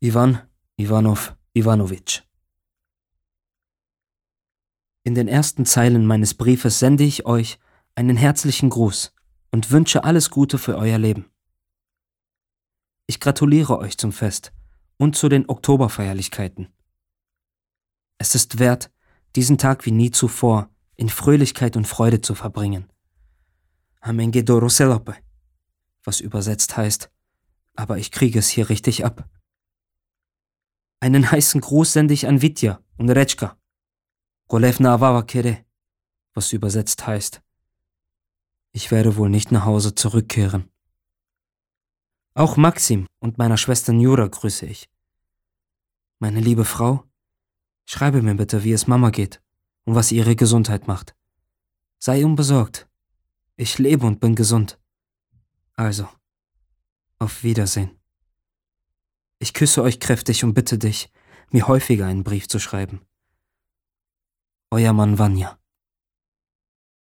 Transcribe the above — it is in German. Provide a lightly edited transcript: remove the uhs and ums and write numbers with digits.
Ivan Ivanov Ivanovich. In den ersten Zeilen meines Briefes sende ich euch einen herzlichen Gruß und wünsche alles Gute für euer Leben. Ich gratuliere euch zum Fest und zu den Oktoberfeierlichkeiten. Es ist wert, diesen Tag wie nie zuvor in Fröhlichkeit und Freude zu verbringen. Amenge Doroselope, was übersetzt heißt, aber ich kriege es hier richtig ab. Einen heißen Gruß sende ich an Vitya und Retschka. Golevna Avava Kere, was übersetzt heißt, ich werde wohl nicht nach Hause zurückkehren. Auch Maxim und meiner Schwester Njura grüße ich. Meine liebe Frau, schreibe mir bitte, wie es Mama geht und was ihre Gesundheit macht. Sei unbesorgt. Ich lebe und bin gesund. Also, auf Wiedersehen. Ich küsse euch kräftig und bitte dich, mir häufiger einen Brief zu schreiben. Euer Mann Vanya.